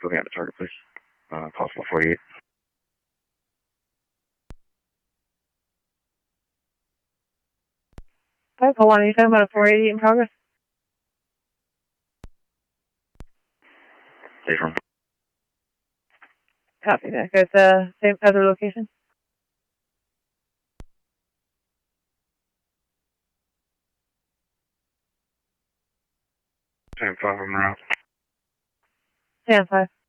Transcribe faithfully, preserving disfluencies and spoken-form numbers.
looking at the target, please. Uh, possible forty-eight. five oh one, are you talking about a four eighty in progress? Stage one. Copy that. Go to uh, same other location. Stand five on route. Stand five.